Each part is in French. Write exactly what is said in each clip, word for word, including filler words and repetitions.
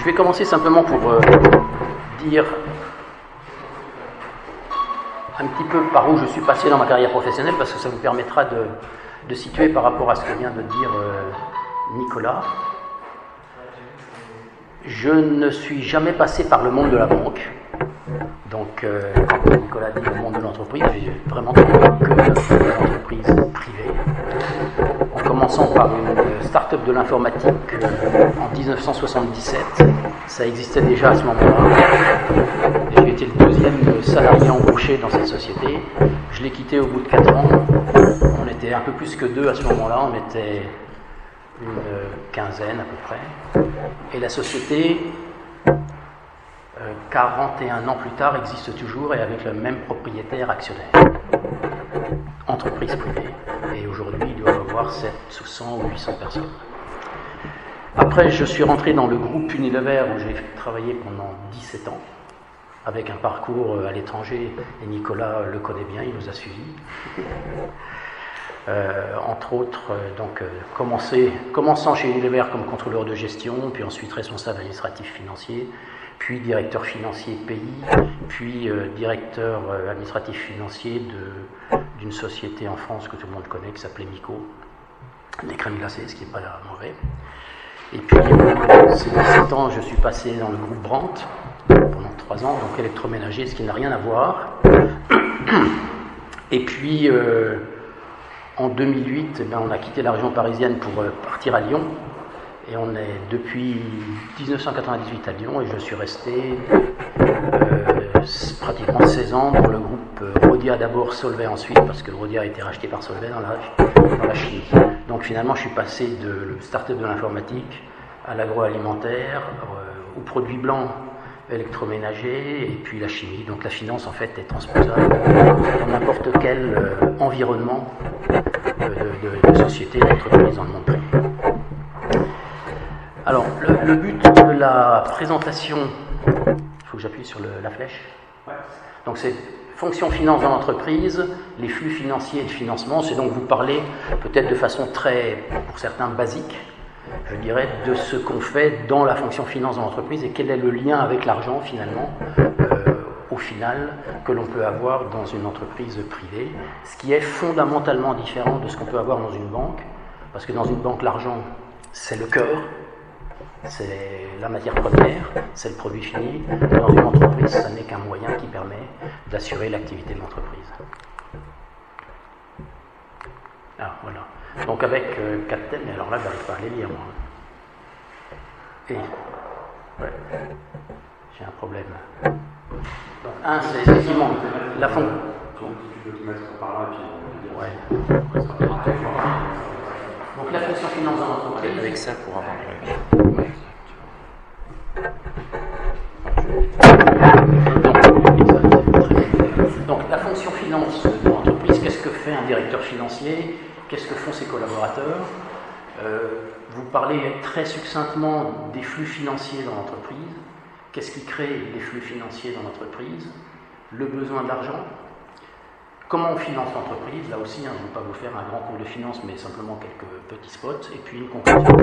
vais commencer simplement pour euh, dire un petit peu par où je suis passé dans ma carrière professionnelle, parce que ça vous permettra de, de situer par rapport à ce que vient de dire euh, Nicolas. Je ne suis jamais passé par le monde de la banque. Donc, euh, quand Nicolas dit le monde de l'entreprise, j'ai vraiment trouvé que l'entreprise privée. En commençant par une start-up de l'informatique euh, en dix-neuf cent soixante-dix-sept, ça existait déjà à ce moment-là. J'ai été le deuxième salarié embauché dans cette société. Je l'ai quitté au bout de quatre ans. On était un peu plus que deux à ce moment-là, on était une quinzaine à peu près. Et la société, euh, quarante et un ans plus tard, existe toujours et avec le même propriétaire actionnaire. Entreprise privée. Et aujourd'hui, il doit y avoir sept cents ou huit cents personnes. Après, je suis rentré dans le groupe Unilever où j'ai travaillé pendant dix-sept ans, avec un parcours à l'étranger, et Nicolas le connaît bien, il nous a suivis. Euh, entre autres, euh, donc, euh, commencer, commençant chez Unilever comme contrôleur de gestion, puis ensuite responsable administratif financier, puis directeur financier pays, puis euh, directeur euh, administratif financier de, d'une société en France que tout le monde connaît, qui s'appelait Mico, des crèmes glacées, ce qui n'est pas mauvais. Et puis, euh, ces dix-sept ans, je suis passé dans le groupe Brandt, pendant trois ans, donc électroménager, ce qui n'a rien à voir. Et puis, euh, en deux mille huit, eh bien, on a quitté la région parisienne pour euh, partir à Lyon. Et on est depuis dix-neuf cent quatre-vingt-dix-huit à Lyon, et je suis resté euh, pratiquement seize ans dans le groupe euh, Rhodia d'abord, Solvay ensuite, parce que Rhodia a été racheté par Solvay dans la, dans la chimie. Donc finalement, je suis passé de le start-up de l'informatique à l'agroalimentaire, euh, aux produits blancs électroménagers, et puis la chimie. Donc la finance, en fait, est transposable dans n'importe quel euh, environnement euh, de, de, de société, d'entreprise dans le monde privé. Alors, le, le but de la présentation, il faut que j'appuie sur le, la flèche. Donc c'est fonction finance dans l'entreprise, les flux financiers et le financement. C'est donc vous parler peut-être de façon très, pour certains, basique, je dirais, de ce qu'on fait dans la fonction finance dans l'entreprise et quel est le lien avec l'argent finalement, euh, au final, que l'on peut avoir dans une entreprise privée, ce qui est fondamentalement différent de ce qu'on peut avoir dans une banque, parce que dans une banque, l'argent, c'est le cœur, c'est la matière première, c'est le produit fini. Dans une entreprise, ça n'est qu'un moyen qui permet d'assurer l'activité de l'entreprise. Ah, voilà. Donc avec euh, quatre thèmes, mais alors là, je n'arrive pas à les lire, moi. Et, ouais, j'ai un problème. Donc, un, c'est effectivement la fonction. Ouais. Donc la fonction finance dans l'entreprise. Avec ça pour avoir le... Donc la fonction finance dans l'entreprise, qu'est-ce que fait un directeur financier? Qu'est-ce que font ses collaborateurs? euh, Vous parlez très succinctement des flux financiers dans l'entreprise. Qu'est-ce qui crée les flux financiers dans l'entreprise? Le besoin d'argent. Comment on finance l'entreprise? Là aussi, hein, je ne vais pas vous faire un grand cours de finance, mais simplement quelques petits spots, et puis une conclusion.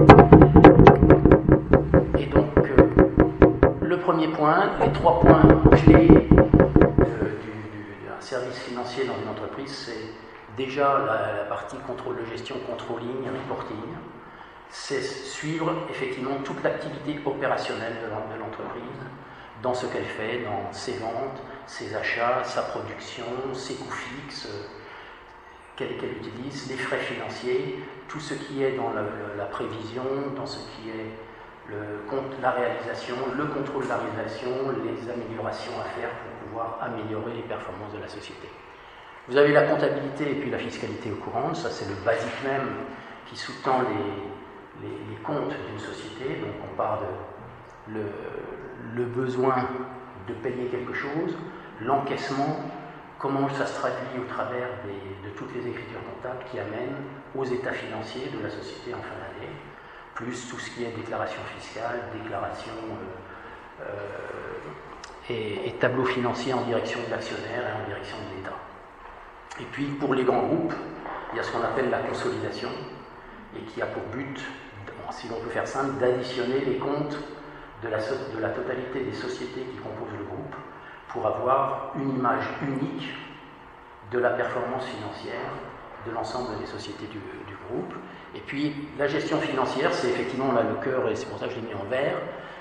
Et donc, euh, le premier point, les trois points clés euh, du, d'un service financier dans une entreprise, c'est déjà la, la partie contrôle de gestion, controlling, reporting. C'est suivre effectivement toute l'activité opérationnelle de l'entreprise, dans ce qu'elle fait, dans ses ventes, ses achats, sa production, ses coûts fixes, qu'elle, qu'elle utilise, les frais financiers, tout ce qui est dans la, la prévision, dans ce qui est le, la réalisation, le contrôle de la réalisation, les améliorations à faire pour pouvoir améliorer les performances de la société. Vous avez la comptabilité et puis la fiscalité courante, ça c'est le basique même qui sous-tend les, les, les comptes d'une société. Donc on part de le, le besoin de payer quelque chose, l'encaissement, comment ça se traduit au travers des, de toutes les écritures comptables qui amènent aux états financiers de la société en fin d'année, plus tout ce qui est déclaration fiscale, déclaration euh, euh, et, et tableau financier en direction de l'actionnaire et en direction de l'État. Et puis pour les grands groupes, il y a ce qu'on appelle la consolidation et qui a pour but, si l'on peut faire simple, d'additionner les comptes de la, de la totalité des sociétés qui composent le groupe pour avoir une image unique de la performance financière de l'ensemble des sociétés du, du groupe. Et puis la gestion financière, c'est effectivement là le cœur, et c'est pour ça que je l'ai mis en vert,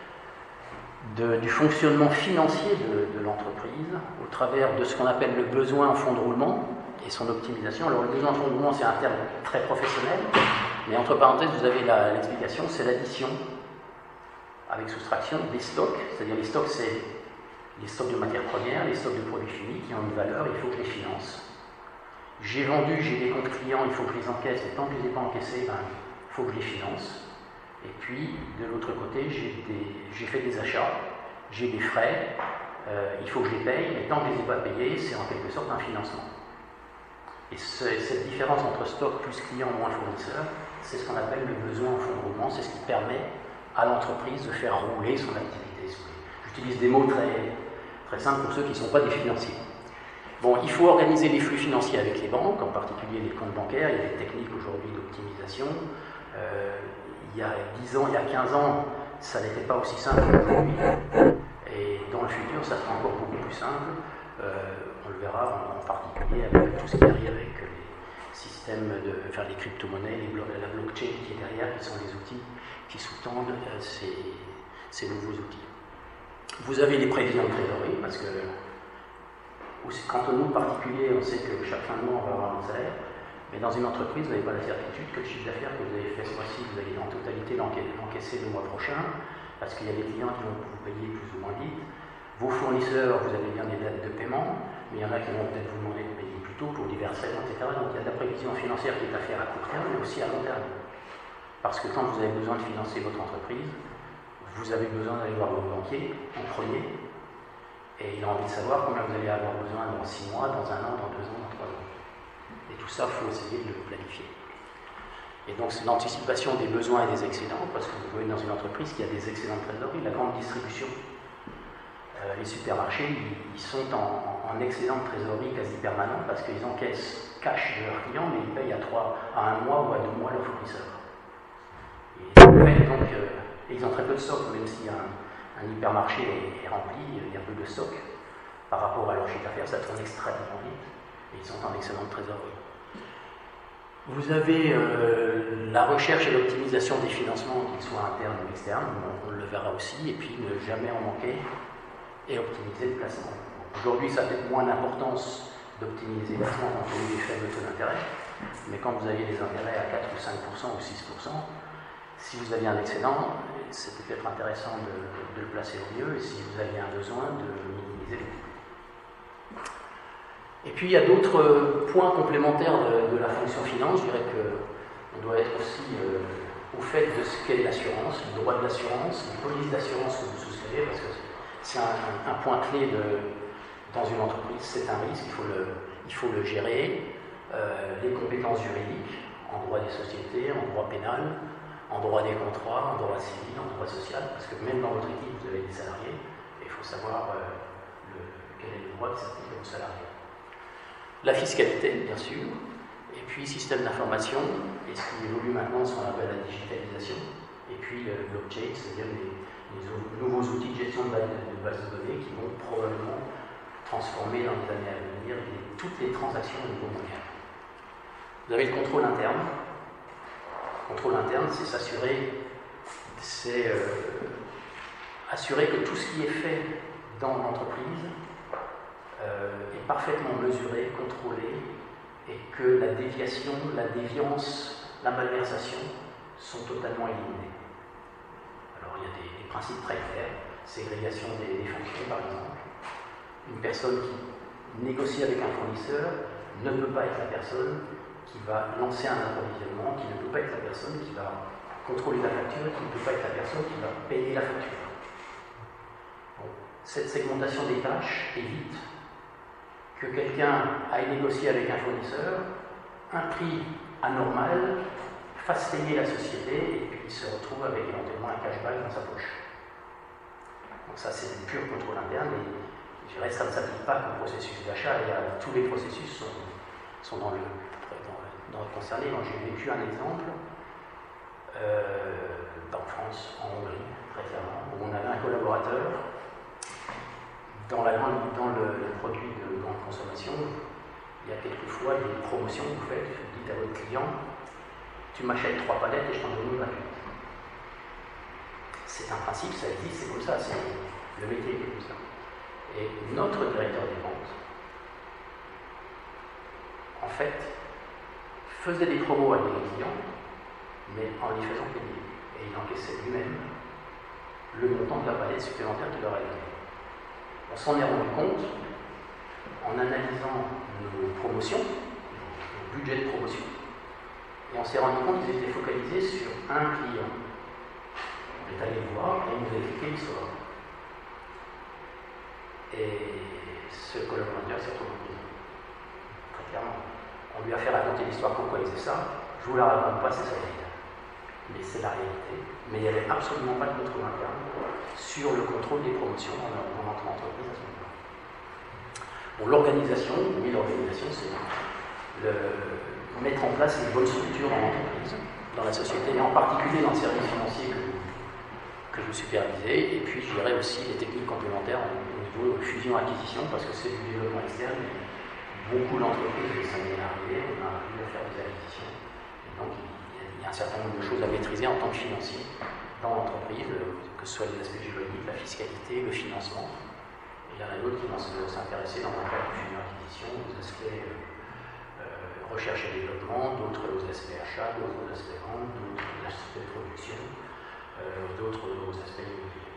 de, du fonctionnement financier de, de l'entreprise au travers de ce qu'on appelle le besoin en fonds de roulement et son optimisation. Alors le besoin en fonds de roulement, c'est un terme très professionnel, mais entre parenthèses, vous avez l'explication, c'est l'addition avec soustraction des stocks, c'est-à-dire les stocks, c'est les stocks de matières premières, les stocks de produits finis qui ont une valeur, il faut que je les finance. J'ai vendu, j'ai des comptes clients, il faut que je les encaisse, et tant que je ne les ai pas encaissés, ben, il faut que je les finance. Et puis, de l'autre côté, j'ai fait des achats, j'ai des frais, euh, il faut que je les paye, et tant que je ne les ai pas payés, c'est en quelque sorte un financement. Et ce, cette différence entre stock plus client moins fournisseur, c'est ce qu'on appelle le besoin en fonds de roulement, c'est ce qui permet à l'entreprise de faire rouler son activité. J'utilise des mots très, très simples pour ceux qui ne sont pas des financiers. Bon, il faut organiser les flux financiers avec les banques, en particulier les comptes bancaires. Il y a des techniques aujourd'hui d'optimisation. Euh, il y a dix ans, il y a quinze ans, ça n'était pas aussi simple qu'aujourd'hui. Et dans le futur, ça sera encore beaucoup plus simple. Euh, on le verra en, en particulier avec tout ce qui arrive avec les systèmes, de, enfin les crypto-monnaies, les blo la blockchain qui est derrière, qui sont les outils qui sous-tendent euh, ces, ces nouveaux outils. Vous avez les prévisions de trésorerie, parce que quand on nous particulier, on sait que chaque fin de mois, on va avoir un salaire, mais dans une entreprise, vous n'avez pas la certitude que le chiffre d'affaires que vous avez fait ce mois-ci, vous allez en totalité l'encaisser le mois prochain, parce qu'il y a des clients qui vont vous payer plus ou moins vite. Vos fournisseurs, vous avez bien des dates de paiement, mais il y en a qui vont peut-être vous demander de payer plus tôt pour diverses raisons, et cetera. Donc il y a de la prévision financière qui est à faire à court terme, mais aussi à long terme. Parce que quand vous avez besoin de financer votre entreprise, vous avez besoin d'aller voir vos banquiers en premier, et il a envie de savoir combien vous allez avoir besoin dans six mois, dans un an, dans deux ans, dans trois ans. Et tout ça, il faut essayer de le planifier. Et donc c'est l'anticipation des besoins et des excédents, parce que vous voyez dans une entreprise qui a des excédents de trésorerie, la grande distribution. Euh, les supermarchés, ils, ils sont en, en excédent de trésorerie quasi permanent, parce qu'ils encaissent cash de leurs clients, mais ils payent à, trois, à un mois ou à deux mois leurs fournisseurs. Et donc, euh, et ils ont très peu de stock, même si un, un hypermarché est, est rempli, il y a peu de stock par rapport à leur chiffre d'affaires, ça tourne extrêmement vite, et ils sont en excellente trésorerie. Vous avez euh, la recherche et l'optimisation des financements, qu'ils soient internes ou externes, on, on le verra aussi, et puis ne jamais en manquer, et optimiser le placement. Aujourd'hui, ça a peut-être moins d'importance d'optimiser le placement quand on a des faibles taux d'intérêt, mais quand vous aviez des intérêts à quatre ou cinq pour cent ou six pour cent, si vous aviez un excédent, c'est peut-être intéressant de, de, de le placer au mieux, et si vous aviez un besoin, de minimiser les coûts. Et puis il y a d'autres points complémentaires de, de la fonction finance. Je dirais qu'on doit être aussi euh, au fait de ce qu'est l'assurance, le droit de l'assurance, les polices d'assurance que vous souscrivez, parce que c'est un, un, un point clé de, dans une entreprise, c'est un risque, il faut le, il faut le gérer. Euh, les compétences juridiques en droit des sociétés, en droit pénal, en droit des contrats, en droit civil, en droit social, parce que même dans votre équipe, vous avez des salariés, et il faut savoir euh, le, quel est le droit qui s'applique aux salariés. La fiscalité, bien sûr, et puis système d'information, et ce qui évolue maintenant, ce qu'on appelle la digitalisation, et puis le blockchain, c'est-à-dire les, les nouveaux outils de gestion de base de, de, base de données qui vont probablement transformer dans les années à venir les, toutes les transactions au niveau mondial. Vous avez le contrôle interne. Le contrôle interne, c'est s'assurer, c'est euh, assurer que tout ce qui est fait dans l'entreprise euh, est parfaitement mesuré, contrôlé, et que la déviation, la déviance, la malversation sont totalement éliminées. Alors il y a des, des principes très clairs, ségrégation des, des fonctions par exemple. Une personne qui négocie avec un fournisseur ne peut pas être la personne qui va lancer un approvisionnement, qui ne peut pas être la personne qui va contrôler la facture, qui ne peut pas être la personne qui va payer la facture. Bon. Cette segmentation des tâches évite que quelqu'un aille négocier avec un fournisseur, un prix anormal, fasse payer la société et puis il se retrouve avec éventuellement un cashback dans sa poche. Donc ça c'est du pur contrôle interne et je dirais que ça ne s'applique pas qu'au processus d'achat, tous les processus sont, sont dans le Dans le concerné. Moi, j'ai vécu un exemple euh, en France, en Hongrie, très clairement, où on avait un collaborateurs, dans, la grande, dans le, le produit de grande consommation, il y a quelquefois des promotions que vous faites, vous dites à votre client, tu m'achètes trois palettes et je t'en donne une gratuite. C'est un principe, ça existe, c'est comme ça, c'est le métier qui est comme ça. Et notre directeur des ventes, en fait, faisait des promos à des clients, mais en les faisant payer. Et il encaissait lui-même le montant de la palette supplémentaire qu'il leur a donné. On s'en est rendu compte en analysant nos promotions, nos budgets de promotion, et on s'est rendu compte qu'ils étaient focalisés sur un client. On est allé le voir et il nous a expliqué l'histoire. Et ce collaborateur s'est retrouvé en prison. Très clairement. On lui a fait raconter l'histoire pourquoi il faisait ça. Je ne vous la raconte pas, c'est sa vie. Mais c'est la réalité. Mais il n'y avait absolument pas de contrôle interne sur le contrôle des promotions en notre entreprise à ce moment-là. Bon, l'organisation, oui, l'organisation, c'est le, mettre en place une bonne structure dans l'entreprise, dans la société, et en particulier dans le service financier que, que vous supervisez, et puis je dirais aussi les techniques complémentaires au niveau de fusion-acquisition, parce que c'est du développement externe. Beaucoup d'entreprises sont bien arrivées, on a arrivé à faire des acquisitions. Et donc, il y a un certain nombre de choses à maîtriser en tant que financier dans l'entreprise, que ce soit les aspects juridiques, la fiscalité, le financement. Et il y en a d'autres qui vont s'intéresser dans un cadre de fusion-acquisition, aux aspects euh, recherche et développement, d'autres aux aspects achat, d'autres aux aspects vente, d'autres aux aspects production, euh, d'autres aux aspects immobiliers.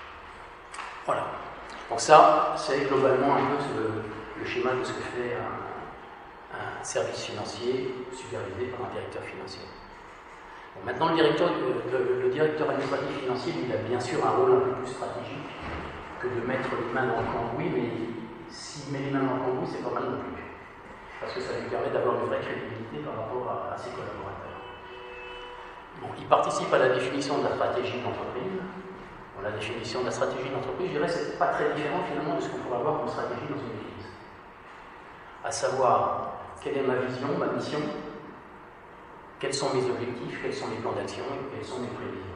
Voilà. Donc ça, c'est globalement un peu le, le schéma de ce que fait un, un service financier supervisé par un directeur financier. Bon, maintenant, le directeur, le, le directeur administratif financier, il a bien sûr un rôle un peu plus stratégique que de mettre les mains dans le cambouis, mais s'il met les mains dans le cambouis, c'est pas mal non plus. Parce que ça lui permet d'avoir une vraie crédibilité par rapport à, à ses collaborateurs. Bon, il participe à la définition de la stratégie de l'entreprise. Bon, la définition de la stratégie de l'entreprise, je dirais, c'est pas très différent finalement de ce qu'on pourrait avoir comme stratégie dans une église. À savoir, quelle est ma vision, ma mission, quels sont mes objectifs, quels sont mes plans d'action et quelles sont mes prévisions.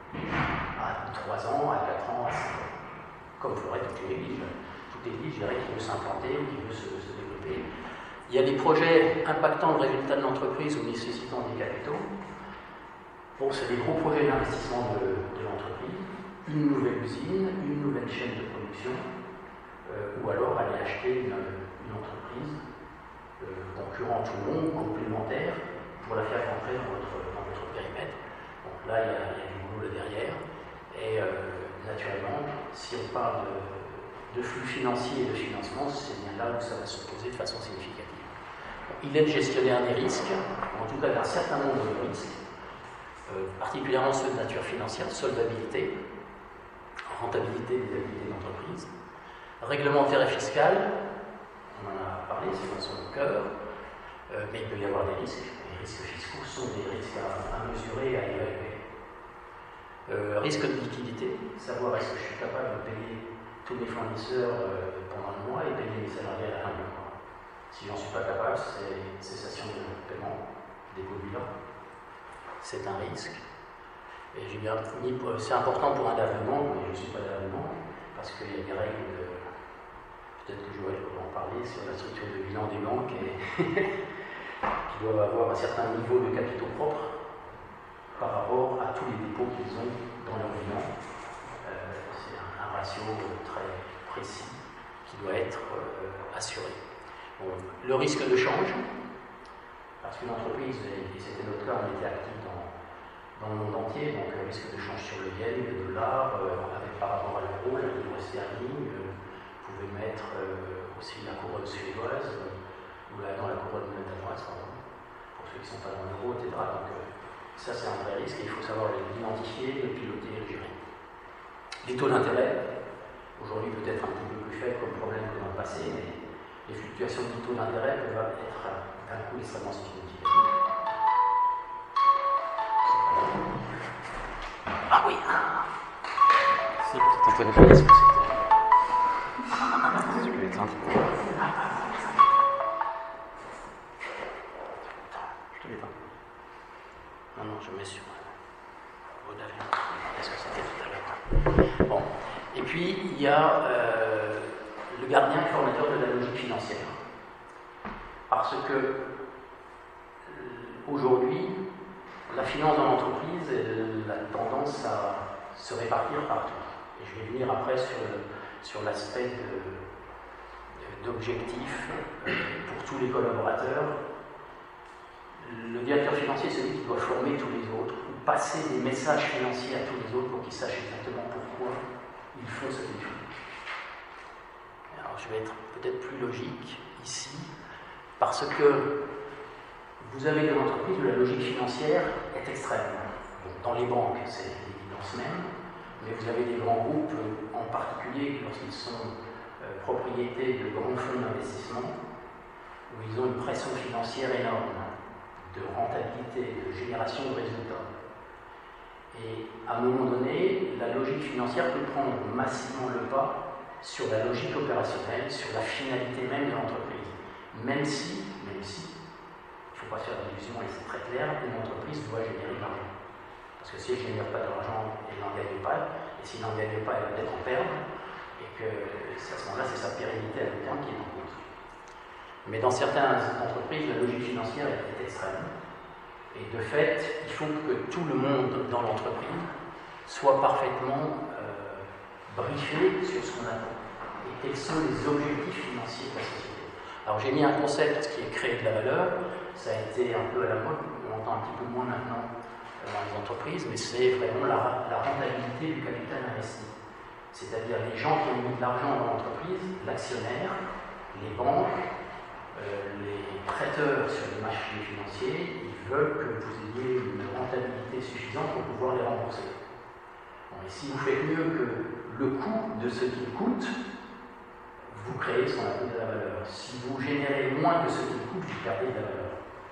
À trois ans, à quatre ans, à cinq ans. Comme ferait toute l'église. Toute l'église, je dirais, qui veut s'implanter ou qui veut se, se développer. Il y a des projets impactant le résultat de l'entreprise ou nécessitant des capitaux. Bon, c'est des gros projets d'investissement de, de l'entreprise. Une nouvelle usine, une nouvelle chaîne de production, euh, ou alors aller acheter une, une entreprise euh, concurrente ou non, complémentaire, pour la faire rentrer dans votre, dans votre périmètre. Donc là, il y a, il y a du boulot là derrière. Et euh, naturellement, si on parle de, de flux financiers et de financement, c'est bien là où ça va se poser de façon significative. Il est le gestionnaire des risques, en tout cas d'un certain nombre de risques, euh, particulièrement ceux de nature financière, solvabilité, rentabilité des activités d'entreprise, réglementaire et fiscal, on en a parlé, c'est dans son cœur, euh, mais il peut y avoir des risques. Les risques fiscaux sont des risques à, à mesurer et à évaluer. Euh, risque de liquidité, savoir est-ce que je suis capable de payer tous mes fournisseurs euh, pendant le mois et payer mes salariés à la fin du mois. Si j'en suis pas capable, c'est cessation de paiement, dépôt de bilan. C'est un risque. Et j'ai bien mis, c'est important pour un d'avènement, mais je ne suis pas d'avènement, parce qu'il y a des règles de. Peut-être que Joël pourra en parler sur la structure de bilan des banques et qui doivent avoir un certain niveau de capitaux propres par rapport à tous les dépôts qu'ils ont dans leur bilan. Euh, c'est un, un ratio très précis qui doit être euh, assuré. Bon, le risque de change, parce qu'une entreprise, et c'était notre cas, on était actif dans, dans le monde entier, donc le risque de change sur le yen, le dollar, euh, avec par rapport à l'euro, la livre sterling, euh, vous pouvez mettre euh, aussi la couronne suédoise, euh, ou la, dans la couronne danoise, pour ceux qui ne sont pas dans l'euro, et cetera. Donc, euh, ça, c'est un vrai risque et il faut savoir l'identifier, le piloter et le gérer. Les taux d'intérêt, aujourd'hui peut-être un petit peu plus faibles comme problème que dans le passé, mais les fluctuations du taux d'intérêt peuvent être d'un coût extrêmement significatif. Ah oui, ah. Si, petit téléphone. Est-ce que c'était... Tu peux l'éteindre. Je te l'éteins. Non, non, je mets sur euh, vos avions. Est-ce que c'était tout à l'heure? Bon. Et puis, il y a euh, le gardien et formateur de la logique financière. Parce que euh, aujourd'hui, la finance dans l'entreprise a tendance à se répartir partout. Et je vais venir après sur, sur l'aspect d'objectif pour tous les collaborateurs. Le directeur financier, c'est celui qui doit former tous les autres, ou passer des messages financiers à tous les autres pour qu'ils sachent exactement pourquoi ils font ce qu'ils font. Alors je vais être peut-être plus logique ici, parce que vous avez dans l'entreprise où la logique financière est extrême. Dans les banques, c'est l'évidence même, mais vous avez des grands groupes, en particulier lorsqu'ils sont euh, propriétés de grands fonds d'investissement, où ils ont une pression financière énorme, de rentabilité, de génération de résultats. Et à un moment donné, la logique financière peut prendre massivement le pas sur la logique opérationnelle, sur la finalité même de l'entreprise. Même si, même si, il ne faut pas se faire d'illusions, et c'est très clair, une entreprise doit générer de l'argent. Parce que si elle ne génère pas d'argent, elle n'en gagne pas, et s'il n'en gagne pas, elle va peut-être en perdre, et que à ce moment-là, c'est sa pérennité à long terme qui est en cause. Mais dans certaines entreprises, la logique financière est extrême. Et de fait, il faut que tout le monde dans l'entreprise soit parfaitement euh, briefé sur ce qu'on attend. Et quels sont les objectifs financiers de la société. Alors j'ai mis un concept qui est créer de la valeur. Ça a été un peu à la mode, on l'entend un petit peu moins maintenant dans les entreprises, mais c'est vraiment la, la rentabilité du capital investi. C'est-à-dire les gens qui ont mis de l'argent dans l'entreprise, l'actionnaire, les banques, Euh, les prêteurs sur les marchés financiers, ils veulent que vous ayez une rentabilité suffisante pour pouvoir les rembourser. Bon, et si vous faites mieux que le coût de ce qu'il coûte, vous créez ce qu'on appelle de la valeur. Si vous générez moins que ce qu'il coûte, vous perdez de la valeur.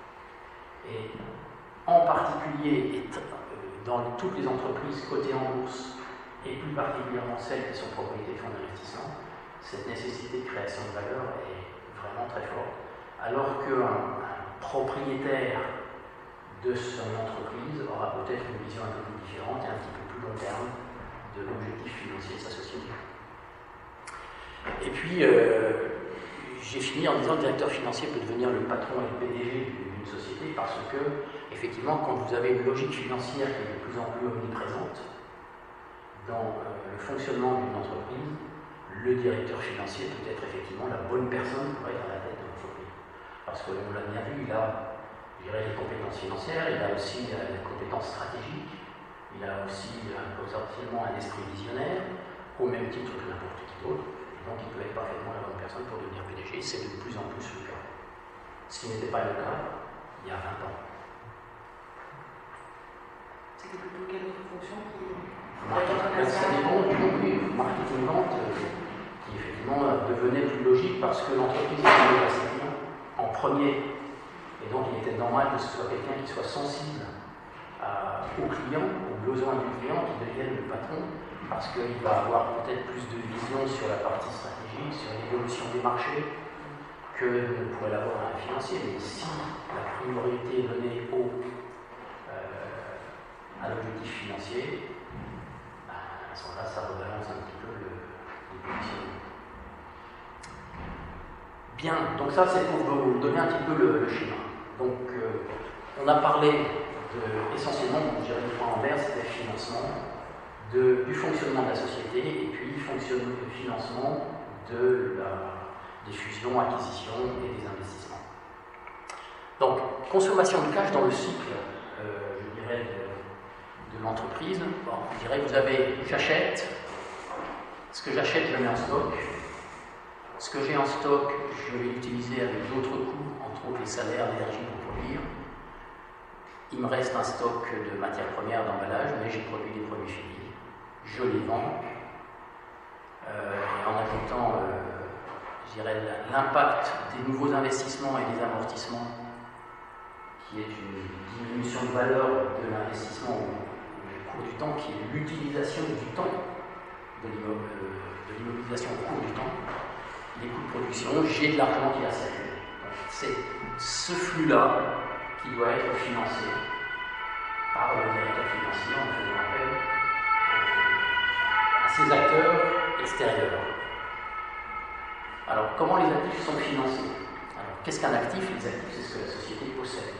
Et en particulier, dans toutes les entreprises cotées en bourse, et plus particulièrement celles qui sont propriétés de fonds d'investissement, cette nécessité de création de valeur est vraiment très fort, alors qu'un propriétaire de son entreprise aura peut-être une vision un peu plus différente et un petit peu plus long terme de l'objectif financier de sa société. Et puis, euh, j'ai fini en disant que le directeur financier peut devenir le patron et le P D G d'une société parce que, effectivement, quand vous avez une logique financière qui est de plus en plus omniprésente dans euh, le fonctionnement d'une entreprise, le directeur financier peut être effectivement la bonne personne pour être à la tête de l'entreprise. Parce que l'on l'a bien vu, il a, je dirais, les compétences financières, il a aussi les compétences stratégiques, il a aussi un, potentiellement un esprit visionnaire, au même titre que n'importe qui d'autre. Donc il peut être parfaitement la bonne personne pour devenir P D G, c'est de plus en plus le cas. Ce qui n'était pas le cas il y a vingt ans. C'était plutôt quelle autre fonction qui... Marketing, ça dépend du oui, marketing-vente. Qui effectivement devenait plus logique parce que l'entreprise était à ses clients en premier. Et donc il était normal que ce soit quelqu'un qui soit sensible à, aux clients, aux besoins du client, qui devienne le patron, parce qu'il va avoir peut-être plus de vision sur la partie stratégique, sur l'évolution des marchés, que ne pourrait l'avoir un financier. Mais si la priorité est donnée au, euh, à l'objectif financier, ben, à ce moment-là, ça rebalance un petit peu le, le positionnement. Bien, donc ça c'est pour vous donner un petit peu le, le schéma. Donc euh, on a parlé de, essentiellement, je dirais le point envers, c'était le financement, de, du fonctionnement de la société et puis fonctionnement, le financement de la, des fusions, acquisitions et des investissements. Donc, consommation de cash dans le cycle, euh, je dirais, de, de l'entreprise. Bon, je dirais, vous avez, j'achète, ce que j'achète, je le mets en stock. Ce que j'ai en stock, je vais l'utiliser avec d'autres coûts, entre autres les salaires, l'énergie pour produire. Il me reste un stock de matières premières d'emballage, mais j'ai produit des produits finis. Je les vends. Euh, et en ajoutant, euh, je dirais, l'impact des nouveaux investissements et des amortissements, qui est une diminution de valeur de l'investissement au cours du temps, qui est l'utilisation du temps, de l'immobilisation au cours du temps. Les coûts de production, j'ai de l'argent qui a circulé. C'est ce flux-là qui doit être financé par le directeur financier en faisant appel à ces acteurs extérieurs. Alors, comment les actifs sont financés? Alors, qu'est-ce qu'un actif? Les actifs, c'est ce que la société possède.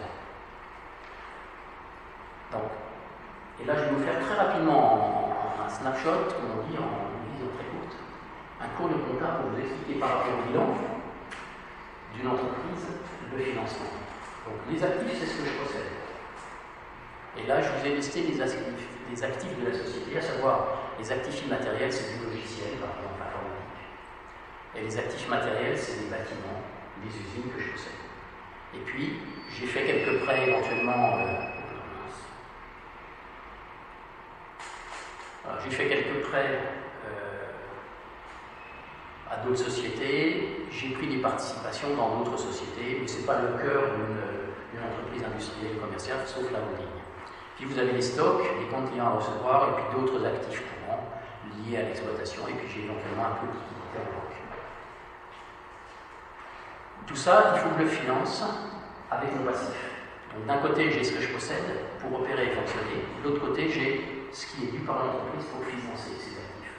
Donc, et là, je vais vous faire très rapidement un snapshot, comme on dit en vision très courte, un cours de compta pour vous expliquer par rapport au bilan d'une entreprise le financement. Donc, les actifs, c'est ce que je possède. Et là, je vous ai listé les actifs, les actifs de la société, à savoir les actifs immatériels, c'est du logiciel, par exemple l'informatique. Et les actifs matériels, c'est les bâtiments, les usines que je possède. Et puis, j'ai fait quelques prêts éventuellement. Euh, voilà, j'ai fait quelques prêts euh, à d'autres sociétés. J'ai pris des participations dans d'autres sociétés, mais ce n'est pas le cœur d'une entreprise industrielle et commerciale, sauf la holding. Puis vous avez les stocks, les comptes clients à recevoir, et puis d'autres actifs courants liés à l'exploitation, et puis j'ai éventuellement un peu de liquidité en banque. Tout ça, il faut que je le finance avec mon passif. Donc d'un côté, j'ai ce que je possède pour opérer et fonctionner, de l'autre côté, j'ai ce qui est dû par l'entreprise pour financer ces actifs.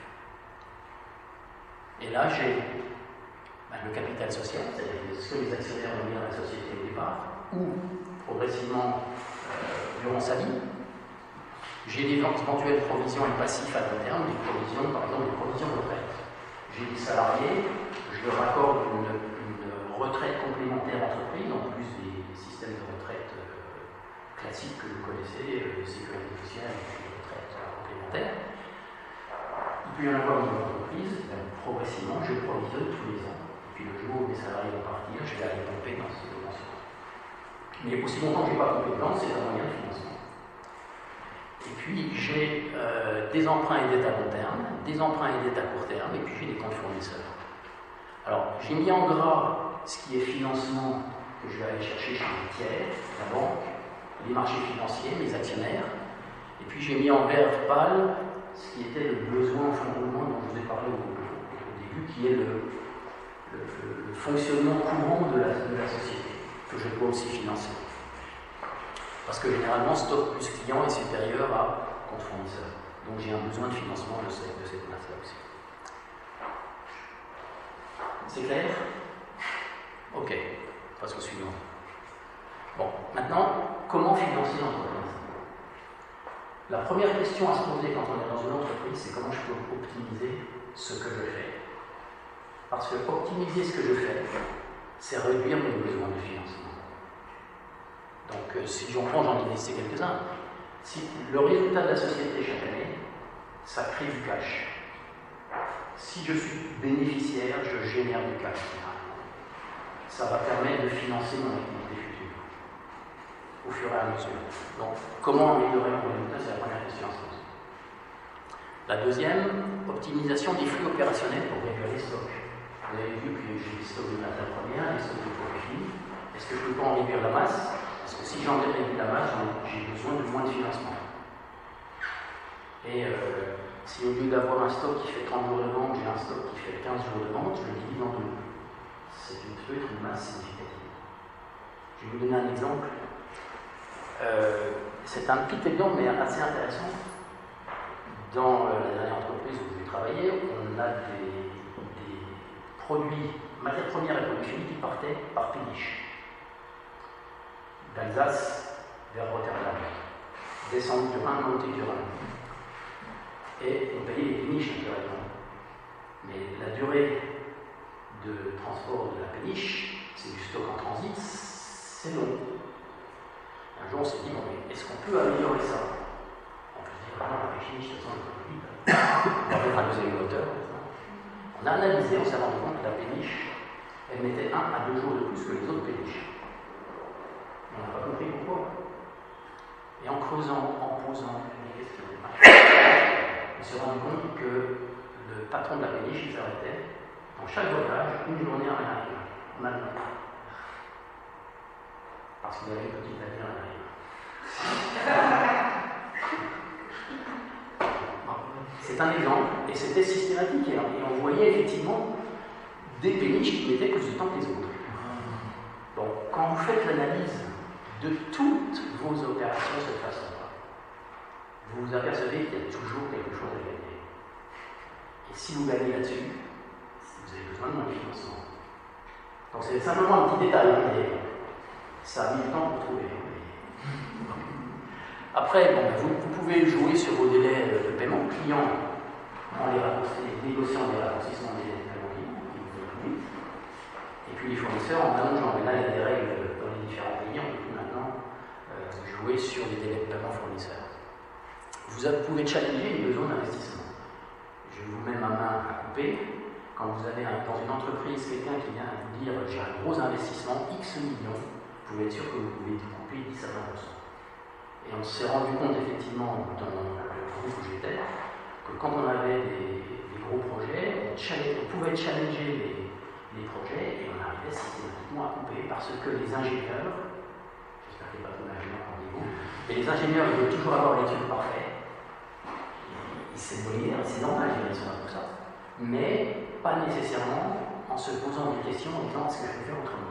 Et là, j'ai ben, le capital social, c'est-à-dire ce que les actionnaires ont mis dans la société au départ, ou progressivement euh, durant sa vie. J'ai des éventuelles provisions et passifs à long terme, des provisions, par exemple, des provisions retraite. J'ai des salariés, je leur accorde une, une retraite complémentaire entreprise, en plus des systèmes de retraite euh, classiques que vous connaissez, euh, de sécurité sociale et de retraite euh, complémentaire. Il peut y en avoir dans une entreprise, ben, progressivement, je provisionne tous les ans. Et puis le jour où mes salariés vont partir, je vais aller pomper dans ces pensions. Mais aussi longtemps que je n'ai pas pompé dedans, c'est un moyen de financement. Et puis j'ai euh, des emprunts et dettes à long terme, des emprunts et dettes à court terme, et puis j'ai des comptes fournisseurs. Alors j'ai mis en gras ce qui est financement que je vais aller chercher chez les tiers, la banque, les marchés financiers, mes actionnaires, et puis j'ai mis en vert pâle ce qui était le besoin en fond de roulement dont je vous ai parlé au, au début, qui est le, le, le fonctionnement courant de la, de la société, que je dois aussi financer. Parce que généralement, stock plus client est supérieur à compte fournisseur. Donc j'ai un besoin de financement de cette, de cette masse-là aussi. C'est clair? Ok, on passe au suivant. Bon, maintenant, comment financer l'entreprise? La première question à se poser quand on est dans une entreprise, c'est comment je peux optimiser ce que je fais. Parce que optimiser ce que je fais, c'est réduire mes besoins de financement. Donc, euh, si j'en prends, j'en ai listé quelques-uns. Si le résultat de la société chaque année, ça crée du cash. Si je suis bénéficiaire, je génère du cash. Ça va permettre de financer mon activité future, au fur et à mesure. Donc, comment améliorer mon résultat, c'est la première question à se poser. La deuxième, optimisation des flux opérationnels pour réduire les stocks. Vous avez vu que j'ai des stocks de matières premières, des stocks de produits finis. Est-ce que je peux pas en réduire la masse? Parce que si j'en réduis la masse, j'ai besoin de moins de financement. Et euh, si au lieu d'avoir un stock qui fait trente jours de vente, j'ai un stock qui fait quinze jours de vente, je le divise en deux. C'est une, peut être une masse significative. Je vais vous donner un exemple. Euh, c'est un petit exemple, mais assez intéressant. Dans euh, la dernière entreprise où j'ai travaillé, on a des, des produits, matières premières et produits finis qui partaient par péniche. D'Alsace vers Rotterdam, descendre du Rhin, monter du Rhin. Et on payait les péniches naturellement. Mais la durée de transport de la péniche, c'est du stock en transit, c'est long. Un jour on s'est dit, bon, mais est-ce qu'on peut améliorer ça? On peut se dire, ah non, la péniche, de toute façon, elle est on va mettre un deuxième moteur. On a analysé, on s'est rendu compte que la péniche, elle mettait un à deux jours de plus que les autres péniches. On n'a pas compris pourquoi. Et en creusant, en posant les questions, on s'est rendu compte que le patron de la péniche, il s'arrêtait dans chaque voyage, une journée en arrière, en Allemagne. Parce qu'il y avait une petite amie en arrière. C'est un exemple, et c'était systématique. Et on voyait effectivement des péniches qui mettaient plus de temps que les autres. Donc, quand vous faites l'analyse de toutes vos opérations de cette façon-là, vous vous apercevez qu'il y a toujours quelque chose à gagner. si vous gagnez là-dessus, vous avez besoin de moins de financement. Donc c'est simplement un petit détail, mais ça a mis du temps pour trouver. Après, bon, vous, vous pouvez jouer sur vos délais de paiement client en les négociant des raccourcissements des délais de paiement client. Et puis les fournisseurs en allongeant. Mais là, il y a des règles dans les différents pays. On peut maintenant euh, jouer sur les délais de paiement fournisseurs. Vous pouvez challenger les besoins d'investissement. Je vous mets ma main à couper. Quand vous avez un, dans une entreprise quelqu'un qui vient vous dire j'ai un gros investissement, X millions, vous pouvez être sûr que vous pouvez découper dix à vingt pour cent. Et on s'est rendu compte effectivement dans le groupe où j'étais que quand on avait des, des gros projets, on, on pouvait challenger les, les projets et on arrivait systématiquement à couper parce que les ingénieurs, j'espère qu'il n'y a pas trop d'ingénieurs parmi vous, mais les ingénieurs ils veulent toujours avoir les trucs parfaits. C'est normal, ils sont là pour ça. Mais pas nécessairement en se posant des questions en disant est-ce que je peux faire autrement.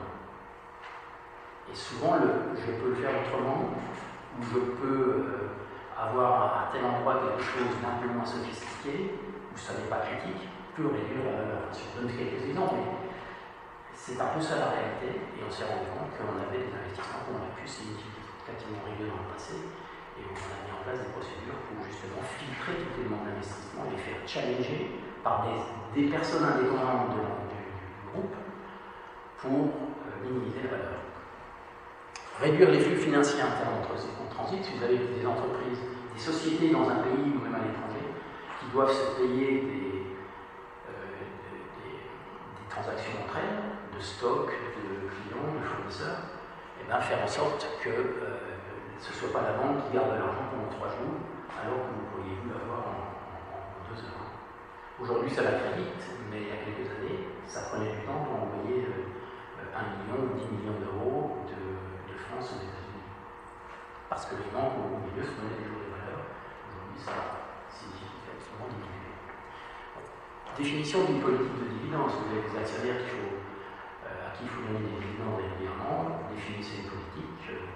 Et souvent, le, je peux le faire autrement, ou je peux euh, avoir à tel endroit quelque chose d'un peu moins sophistiqué, où ça n'est pas critique, peut réduire la valeur. Je donne quelques exemples, mais c'est un peu ça la réalité, et on s'est rendu compte qu'on avait des investissements qu'on aurait pu significativement réduire dans le passé, et on a mis en place des procédures pour justement filtrer tous les demandes d'investissement et les faire challenger par des, des personnes indépendantes de, du, du groupe pour euh, minimiser la valeur. Réduire les flux financiers internes entre ces comptes transit, si vous avez des entreprises, des sociétés dans un pays ou même à l'étranger, qui doivent se payer des, euh, des, des, des transactions entre elles, de stock, de clients, de fournisseurs, et bien faire en sorte que euh, ce ne soit pas la banque qui garde l'argent pendant trois jours, alors que vous pourriez vous l'avoir en, en, en deux heures. Aujourd'hui, ça va très vite, mais il y a quelques années, ça prenait du temps pour envoyer euh, un million ou dix millions d'euros de France aux États-Unis. Parce que les banques au milieu se donnaient des jours de valeur. Aujourd'hui, ça a significativement diminué. Définition d'une politique de dividendes. Vous avez des actionnaires qu'il faut, euh, à qui il faut donner des dividendes régulièrement. Définissez une politique. Euh,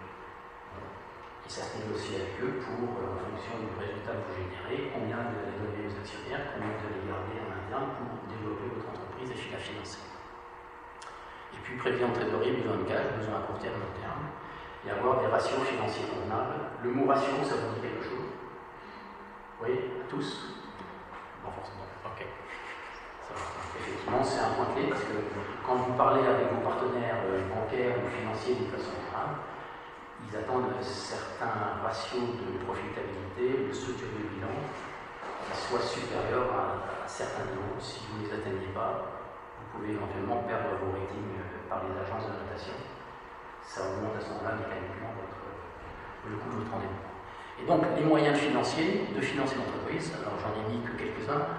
et ça se négocie avec eux pour, euh, en fonction du résultat que vous générez, combien de les donner aux actionnaires, combien de les garder en interne pour développer votre entreprise et la financer. Et puis prévision de trésorerie, besoin de cash, besoin à court terme, long terme, et avoir des ratios financiers convenables. Le mot ratio, ça vous dit quelque chose? Oui, à tous? Non, forcément. Ok. Ça va. Effectivement, c'est un point clé parce que quand vous parlez avec vos partenaires bancaires ou financiers d'une façon générale, ils attendent certains ratios de profitabilité, de structure de bilan, qui soient supérieurs à, à certains niveaux. Si vous ne les atteignez pas, vous pouvez éventuellement perdre vos ratings par les agences de notation. Ça augmente à ce moment-là mécaniquement votre, le coût de votre endettement. Et donc, les moyens financiers de financer l'entreprise, alors j'en ai mis que quelques-uns,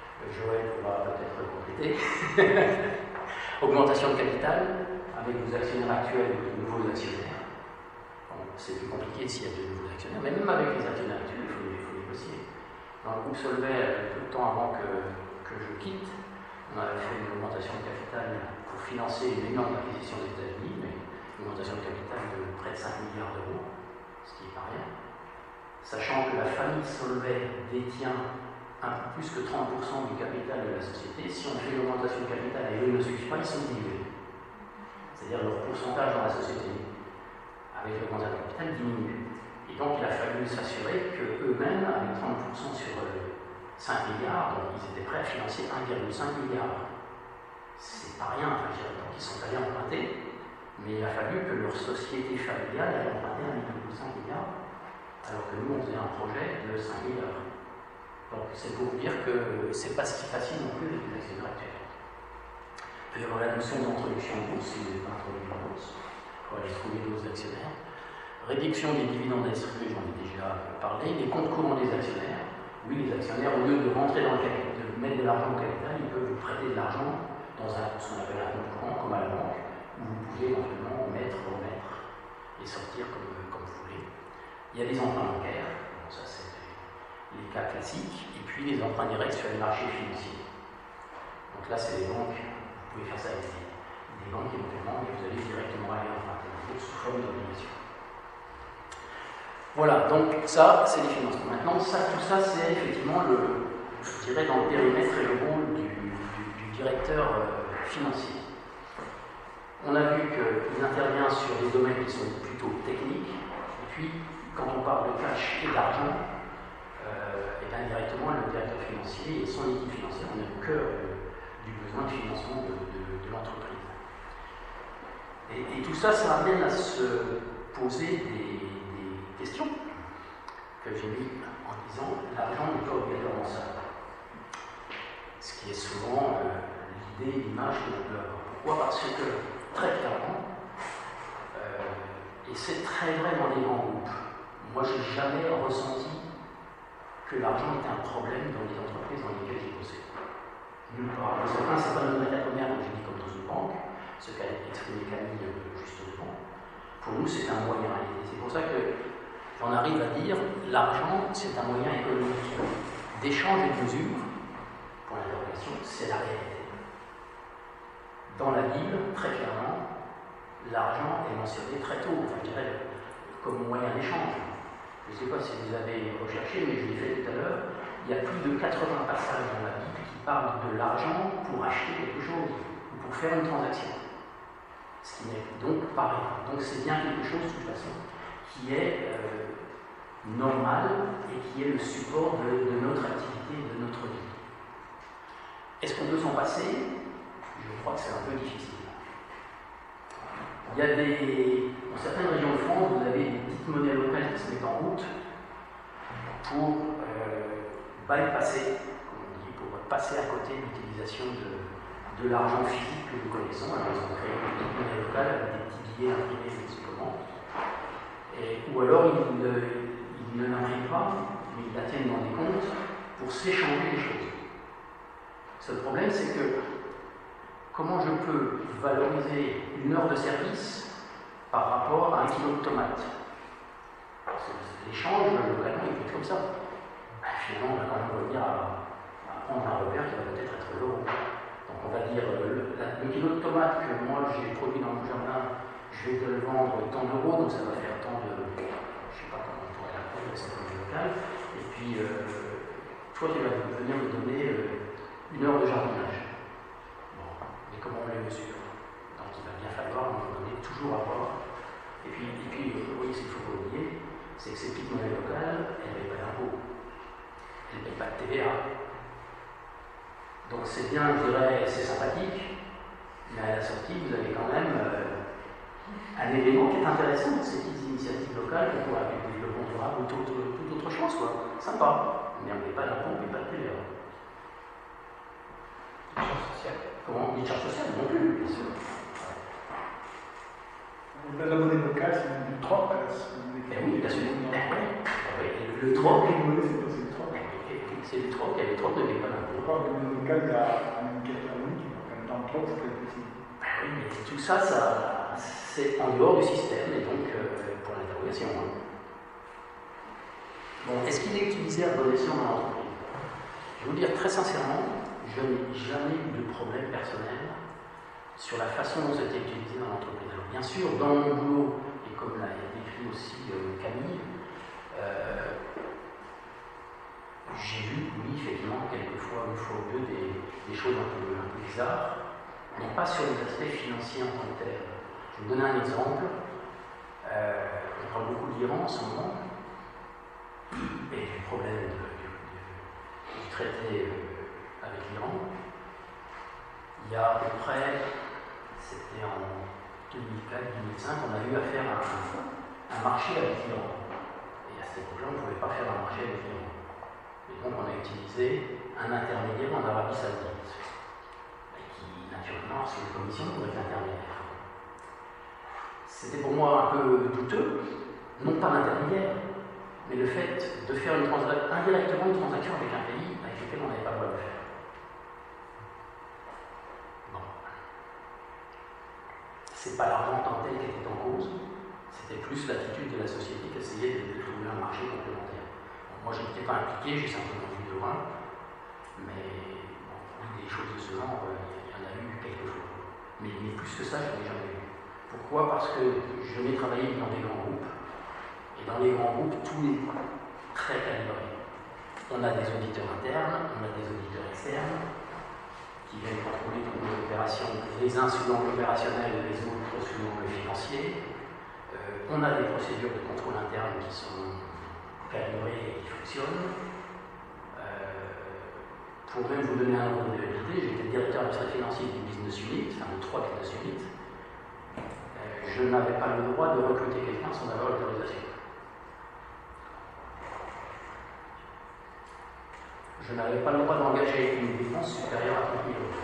Joël pourra peut-être compléter. Augmentation de capital avec vos actionnaires actuels ou de nouveaux actionnaires. Bon, c'est plus compliqué s'il y a de nouveaux actionnaires, mais même avec les actionnaires actuels, il faut, il faut négocier. Dans le groupe Solvay, peu de temps avant que, que je quitte, on avait fait une augmentation de capital pour financer une énorme acquisition des États-Unis, mais une augmentation de capital de près de cinq milliards d'euros, ce qui n'est pas rien. Sachant que la famille Solvay détient un peu plus que trente pour cent du capital de la société, si on fait l'augmentation de capital et eux ne suivent pas, ils sont dilués. C'est-à-dire leur pourcentage dans la société, avec l'augmentation de capital, diminue. Et donc il a fallu s'assurer qu'eux-mêmes, avec trente pour cent sur cinq milliards, donc ils étaient prêts à financer un virgule cinq milliard. C'est pas rien, enfin, donc ils sont allés emprunter, mais il a fallu que leur société familiale ait emprunté un virgule cinq milliard, alors que nous on faisait un projet de cinq milliards. Donc c'est pour vous dire que c'est pas si facile non plus avec les actionnaires actuels. Il peut y avoir la notion d'introduction en bourse, si vous n'êtes pas introduit en bourse, pour aller trouver d'autres actionnaires. Réduction des dividendes distribués, j'en ai déjà parlé. Les comptes courants des actionnaires. Oui, les actionnaires, au lieu de rentrer dans le capital, de mettre de l'argent au capital, ils peuvent vous prêter de l'argent dans un, ce qu'on appelle un compte courant, comme à la banque, où vous pouvez éventuellement mettre, remettre et sortir comme, comme vous voulez. Il y a des emprunts bancaires, bon, ça c'est les cas classiques, et puis les emprunts directs sur les marchés financiers. Donc là, c'est les banques, vous pouvez faire ça avec des, des banques éventuellement, mais vous allez directement aller emprunter sous forme d'obligation. Voilà, donc ça, c'est les financements. Maintenant, ça, tout ça, c'est effectivement le, je dirais, dans le périmètre et le rôle du, du, du directeur euh, financier. On a vu qu'il intervient sur des domaines qui sont plutôt techniques, et puis quand on parle de cash et d'argent, euh, et bien directement le directeur financier et son équipe financière, on est au cœur de, du besoin de financement de, de, de l'entreprise. Et, et tout ça, ça amène à se poser des, des questions que j'ai mis en disant l'argent n'est pas obligatoirement ça. Ce qui est souvent euh, l'idée, l'image que l'on peut avoir. Pourquoi? Parce que très clairement, euh, et c'est très vrai dans les grands groupes, moi je n'ai jamais ressenti que l'argent était un problème dans les entreprises dans lesquelles j'ai bossé. Nulle part. Certains, c'est pas notre matière première, donc j'ai dit comme dans une banque, ce qu'a exprimé Camille juste devant. Pour nous, c'est un moyen. Et c'est pour ça que j'en arrive à dire l'argent, c'est un moyen économique d'échange et de mesure. Pour l'interrogation, c'est la réalité. Dans la Bible, très clairement, l'argent est mentionné très tôt, enfin, je dirais, comme moyen d'échange. Je ne sais pas si vous avez recherché, mais je l'ai fait tout à l'heure. Il y a plus de quatre-vingts passages dans la Bible qui parlent de l'argent pour acheter quelque chose ou pour faire une transaction. Ce qui n'est donc pas rien. Donc c'est bien quelque chose, de toute façon, qui est euh, normal et qui est le support de, de notre activité et de notre vie. Est-ce qu'on peut s'en passer? Je crois que c'est un peu difficile. Il y a des, dans certaines régions de France, vous avez des petites monnaies locales qui se mettent en route pour euh, bypasser, comme on dit, pour passer à côté de l'utilisation de, de l'argent physique que nous connaissons. Alors ils ont créé des petites monnaies locales avec des petits billets imprimés, je ne sais comment. Et, ou alors ils ne, ils ne l'impriment pas, mais ils la tiennent dans des comptes pour s'échanger les choses. Le seul problème, c'est que comment je peux valoriser une heure de service par rapport à un kilo de tomates? L'échange, localement, il peut être comme ça. Ben, finalement, on va quand même revenir à, à prendre un repère qui va peut-être être l'euro. Donc on va dire, le, la, le kilo de tomates que moi j'ai produit dans mon jardin, je vais te le vendre tant d'euros, donc ça va faire tant de... Je ne sais pas comment on pourrait l'appeler, c'est un peu local. Et puis, euh, toi, tu vas venir me donner euh, une heure de jardinage. Et comment on les mesure? Donc il va bien falloir à un moment donné toujours avoir. Et puis, et puis vous voyez, ce qu'il ne faut pas oublier, c'est que ces petites monnaies locales, elles ne payent pas d'impôts. Elles ne payent pas de T V A. Donc c'est bien, je dirais, c'est sympathique, mais à la sortie, vous avez quand même euh, un élément qui est intéressant, ces petites initiatives locales qu'on pourrait appeler le développement durable ou toute, toute autre chose, quoi. Sympa. Mais on ne paye pas d'impôts, on ne paye pas de T V A. Charge sociale. Comment? Une charge sociale non plus, bien sûr. La, la monnaie locale, c'est du troc. Ben oui, bien sûr. Ben oui. Le, le troc. C'est du troc, et le troc ne paye pas d'impôts. Pourquoi la monnaie locale, il y a un indicateur unique, dans le troc, c'est très petit. Ben oui, mais tout ça, ça c'est en dehors du système, et donc euh, pour l'interrogation. Hein. Bon, est-ce qu'il est utilisé à bon escient dans l'entreprise? Je vais vous dire très sincèrement, je n'ai jamais eu de problème personnel sur la façon dont c'était utilisé dans l'entreprise. Alors bien sûr, dans mon boulot, et comme l'a décrit aussi euh, Camille, euh, j'ai vu, oui, effectivement, quelquefois, une fois ou deux, des, des choses un peu, un peu bizarres, mais pas sur les aspects financiers en tant que tel. Je vais vous donner un exemple. Euh, on parle beaucoup de l'Iran en ce moment, et du problème de, du, du, du traité euh, avec l'Iran. Il y a à peu près, c'était en deux mille quatre deux mille cinq, on a eu à faire un, un marché avec l'Iran. Et à cette époque-là, on ne pouvait pas faire un marché avec l'Iran. Et donc on a utilisé un intermédiaire en Arabie Saoudite, et qui, naturellement, c'est une commission pour être intermédiaire. C'était pour moi un peu douteux, non pas l'intermédiaire, mais le fait de faire une indirectement une transaction avec un pays avec lequel on n'avait pas le droit de le faire. Bon. C'est pas l'argent en tant que tel qui était en cause, c'était plus l'attitude de la société qui essayait de, de trouver un marché complémentaire. Bon, moi je n'étais pas impliqué, j'ai simplement vu de loin, mais bon, des choses de ce genre, il euh, y en a eu quelques fois. Mais, mais plus que ça, je n'en ai jamais eu. Pourquoi? Parce que je n'ai travaillé dans des grands groupes, et dans les grands groupes, tout est très calibré. On a des auditeurs internes, on a des auditeurs externes qui viennent contrôler toutes nos opérations, les uns sous l'angle opérationnel, les autres sous l'angle financier. Euh, on a des procédures de contrôle interne qui sont calibrées et qui fonctionnent. Euh, pour même vous donner un ordre d'idée, j'étais directeur administratif financier du business unit, enfin de trois business units. Euh, je n'avais pas le droit de recruter quelqu'un sans avoir l'autorisation. Je n'avais pas le droit d'engager une dépense supérieure à trente mille euros.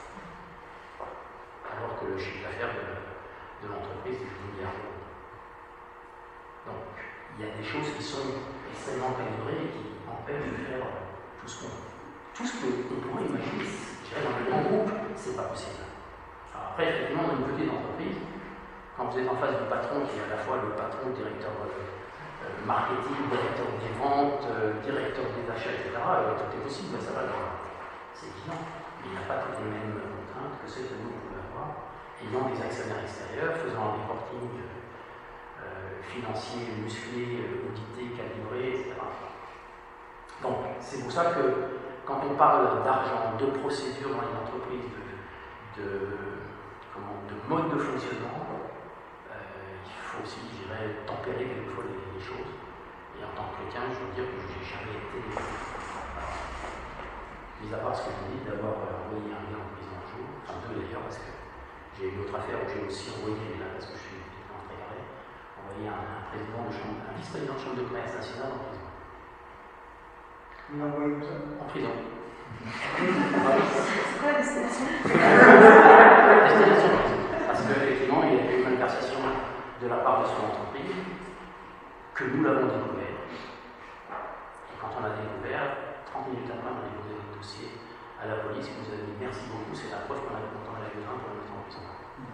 Alors que le chiffre d'affaires de, de l'entreprise est de dix milliards d'euros. Donc, il y a des choses qui sont extrêmement calibrées et qui empêchent de faire tout ce qu'on tout ce qu'on pourrait imaginer. Je dirais, dans le grand groupe, c'est pas possible. Alors après, effectivement, dans une petite entreprise, quand vous êtes en face du patron qui est à la fois le patron, le directeur Euh, marketing, directeur des ventes, euh, directeur des achats, et cetera. Euh, tout est possible, ça va, c'est évident. Mais il n'y a pas toutes les mêmes contraintes que celles que nous pouvons avoir, ayant des actionnaires extérieurs, faisant un reporting euh, financier, musclé, euh, audité, calibré, et cetera. Donc, c'est pour ça que quand on parle d'argent, de procédures dans les entreprises, de, de, comment, de mode de fonctionnement, il faut aussi, je dirais, tempérer quelquefois les, les choses. Et en tant que chrétien, je veux dire que je n'ai jamais été, alors, mis à part ce que je dis, d'avoir envoyé un lien en prison un jour, enfin deux d'ailleurs, parce que j'ai eu une autre affaire où j'ai aussi envoyé, là, parce que je suis en très carré, envoyé un, un président de chambre, un vice-président de chambre de commerce nationale en prison. Vous l'envoyez où ça? En prison. C'est quoi la destination? Destination prison. Parce qu'effectivement, il y a eu une malversation de la part de son entreprise, que nous l'avons découvert. Et quand on l'a découvert, trente minutes après, on a déposé le dossier à la police qui nous a dit merci beaucoup, c'est la preuve qu'on avait quand on avait besoin pour le mettre en prison.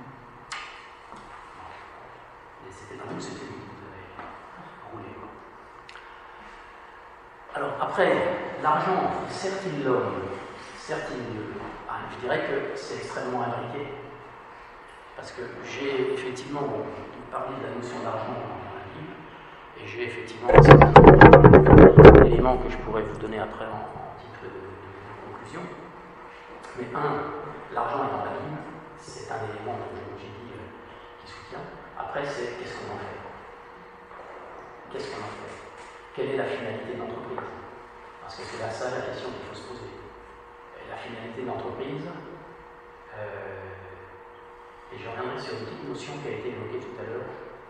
Et c'était pas nous, c'était lui qui nous avait roulé. Alors après, l'argent, certes il l'homme, certes il le. Ah, je dirais que c'est extrêmement imbriqué. Parce que j'ai effectivement bon, parlé de la notion d'argent dans la Bible, et j'ai effectivement un certain nombre d'éléments que je pourrais vous donner après en, en titre de, de conclusion. Mais un, l'argent est dans la Bible, c'est un élément que j'ai dit euh, qui soutient. Après, c'est qu'est-ce qu'on en fait? Qu'est-ce qu'on en fait? Quelle est la finalité de l'entreprise? Parce que c'est là ça la question qu'il faut se poser. Et la finalité de l'entreprise, euh, et je reviendrai sur une petite notion qui a été évoquée tout à l'heure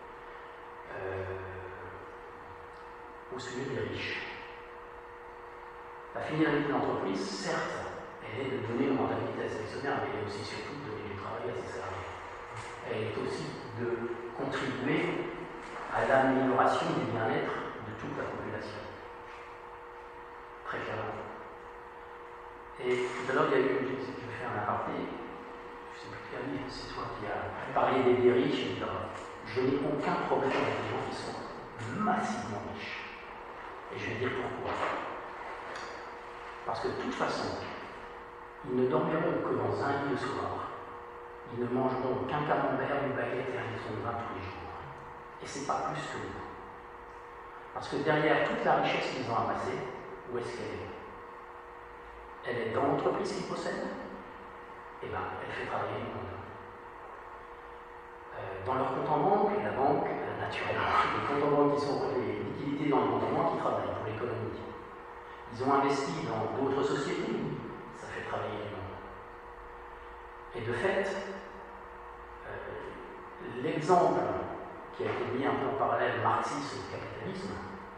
euh, au sujet des riches. La finalité de l'entreprise, certes, elle est de donner une rentabilité à ses actionnaires, mais elle est aussi surtout de donner du travail à ses salariés. Elle est aussi de contribuer à l'amélioration du bien-être de toute la population. Très clairement. Et tout à l'heure, il y a eu, je vais faire un aparté. C'est toi qui as parlé des, des riches, et cetera. Je n'ai aucun problème avec les gens qui sont massivement riches. Et je vais dire pourquoi. Parce que de toute façon, ils ne dormiront que dans un lit le soir. Ils ne mangeront qu'un camembert, une baguette et un litre de vin tous les jours. Et c'est pas plus que nous. Parce que derrière toute la richesse qu'ils ont amassée, où est-ce qu'elle est? Elle est dans l'entreprise qu'ils possèdent. Eh bien, elle fait travailler le monde. Euh, dans leur compte en banque, la banque, euh, naturellement, les comptes en banque qui sont les liquidités dans les comptes en banque qui travaillent pour l'économie. Ils ont investi dans d'autres sociétés, ça fait travailler le monde. Et de fait, euh, l'exemple qui a été mis un peu en parallèle marxisme-capitalisme,